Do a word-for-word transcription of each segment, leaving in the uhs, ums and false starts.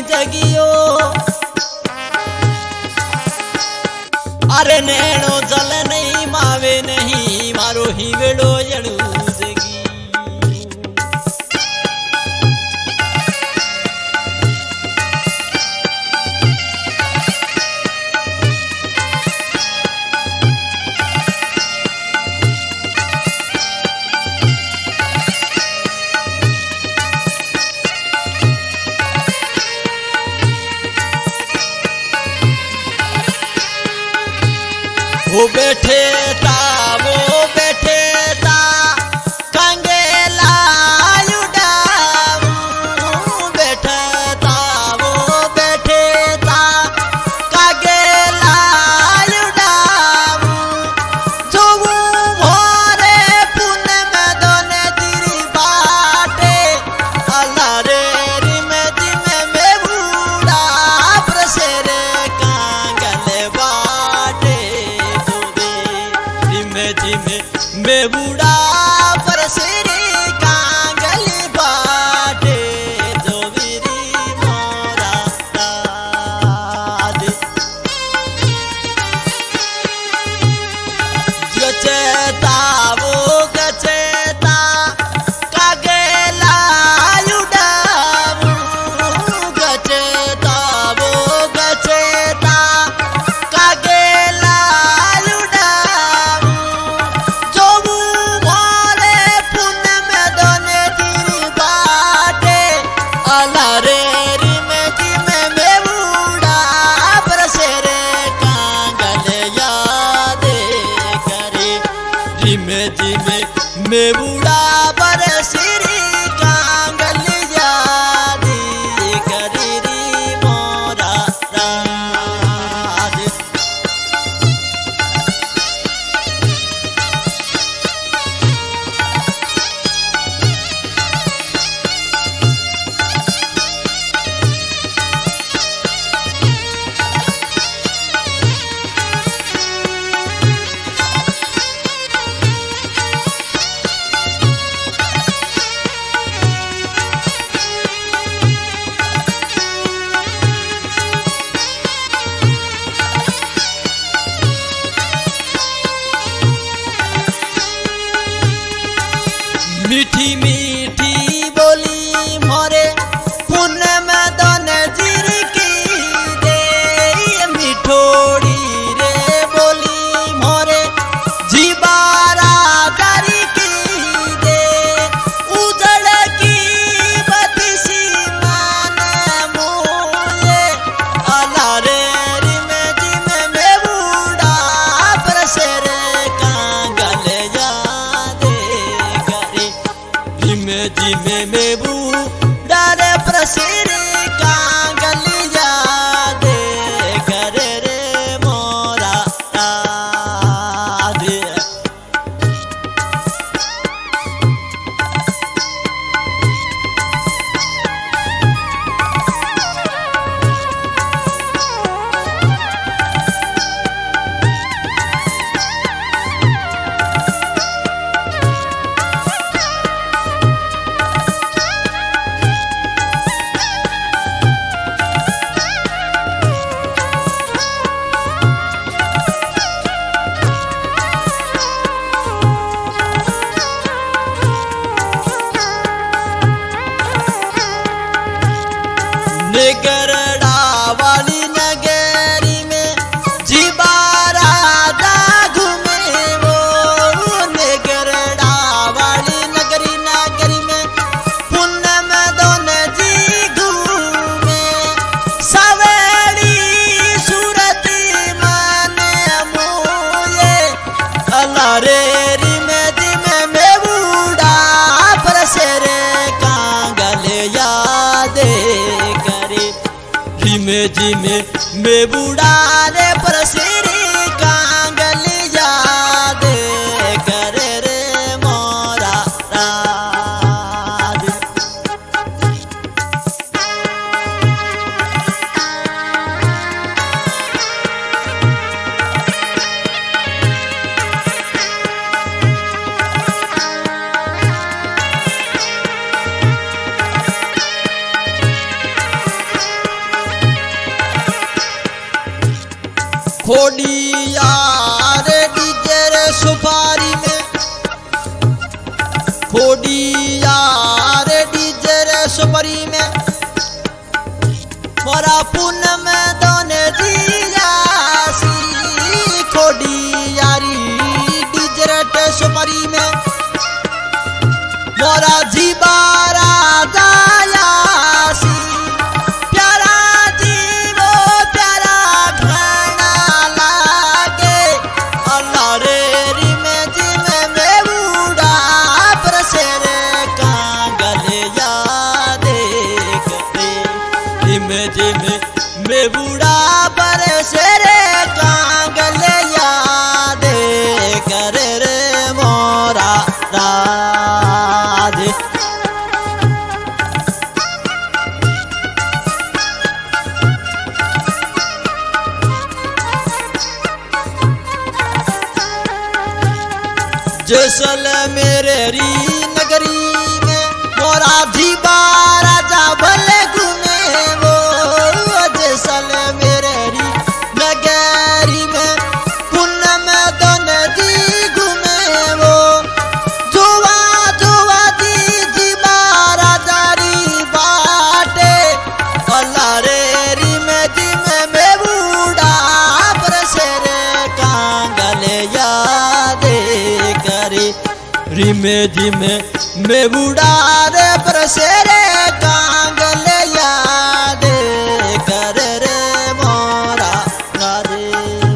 जगियो अरे नैनो जल नहीं मावे नहीं मारो हीवड़ो जड़ू जगी वो बैठे ता वो बैठे ता कंगेला उड़ाऊं बैठे ता वो बैठे ता कंगेला उड़ाऊं जो वो भोरे पुण्य में दोने तेरी बाटे अल्लाह रे रिम जिम में बूढ़ा प्रसेरे कांगले बाटे मैं बूढ़ा पर सिरी कांगल बाटे जो वीरी मोरा ताज गचेता वो गचेता कागेला उड़ाऊं गचेता वो गचेता कागेला मैं बूढ़ा पर सिरी कांगल यादी करी री मोरा राज मीठी मीठी बोली मोरे पुण्य में दोन जीर की दे मिठोड़ी रे बोली मोरे जीवारा दारी की दे उजड़ की बतिसी मान मोले अला रे रिम जिम में बूढ़ा प्रसरे कांगल यादे जिमे में बूढ़ा रे प्रसिर कांगल यादे करे रे मोरा राधे निगरड़ा वाली नगरी में जीवारा दा घूमे वो निगरड़ा वाली नगरी नगरी में पुण्य में दोन जी घूमे सवेड़ी सूरती माने मोये अल्लाह रे रिम जिम में बूढ़ा प्रसरे कांगल यादे जिमे जिमे मैं बूढ़ा रे प्रसिरी कांगल यादे करे रे मोरा राज पूनम दोने जियासी खोड़ी यारी डिजरट सुमरी में मोरा जीवारा दायासी प्यारा जीवो प्यारा घना लागे अल्लाह रे रिमे जिमे में बूढ़ा प्रसेर कांगल यादे करे रिमे जिमे में बूढ़ा प्रसेर कांगल यादे करे रे मोरा राधे। जैसलमेर री नगरी में मोरा धीबा राजा भले घूमे वो जैसलमेर री नगरी में पूनम दोन दी घूमे वो जुआ जुआ दी धीबा राजा री बाटे अल्लाह रे री में दिमे में बूढ़ा प्रसेर कांगल यादे करे रिमे जिमे में बूढ़ा रे प्रसेर कांगल यादे करे रे मोरा राधे।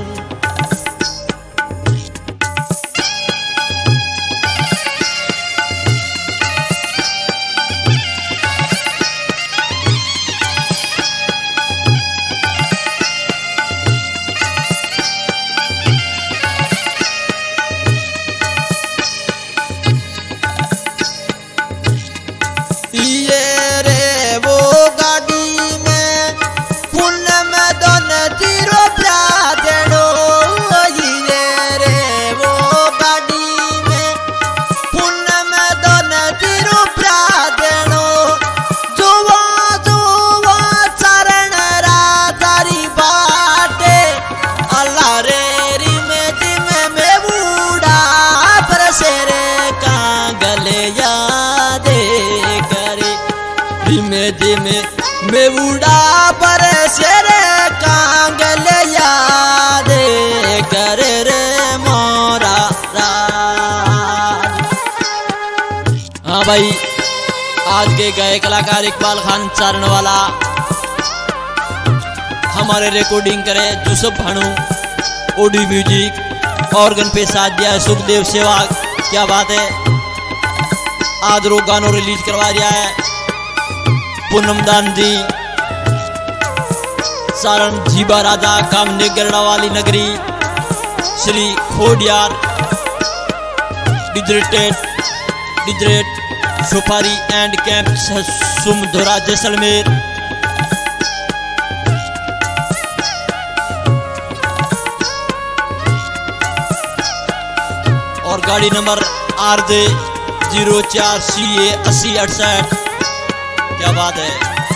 ये रे वो गाड़ी में पूनम दोन तीरो प्रादेनो ये रे वो गाड़ी में पूनम दोन तीरो प्रादेनो जुवा जुवा चरण राधारी बाटे अल्लाह रे रिमे जिमे में बूढ़ा प्रसेर कांगल यादे करे रिमे जिमे में बूढ़ा प्रसेर कांगल यादे करे रे मोरा राज। हाँ भाई, आज के गए कलाकार इकबाल खान चारणवाला हमारे रिकॉर्डिंग करे Yusuf Bhanu audio music organ पे साथ दिया है सुखदेव सेवाग। क्या बात है, आज रो गानों रिलीज करवा दिया है पूनम दान जी सारण जीबा राजा कामने गरड़ा वाली नगरी श्री खोडियार डिजरेटेड डिजरेट सुपारी एंड कैंप सुमधुरा जैसलमेर। और गाड़ी नंबर आर जे जीरो चार सी ए अस्सी अड़सठ। क्या बात है,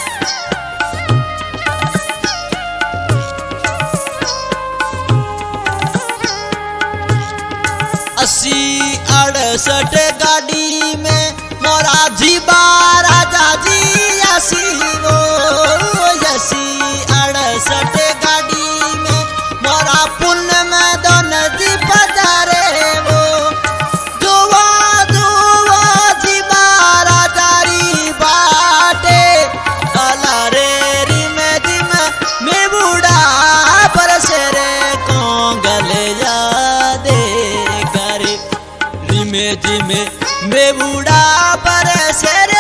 अस्सी अड़सठ गाड़ी में मोरा जीबा राजा जी अस्सी वो अस्सी अड़सठ गाड़ी में मोरा पूनम दोन दी बजारे वो जुआ जुआ जीबा राजा री बाटे अल्लाह रे रिमे जिमे में बूढ़ा प्रसेर कांगल यादे करे रिमे जिमे में बूढ़ा प्रसेर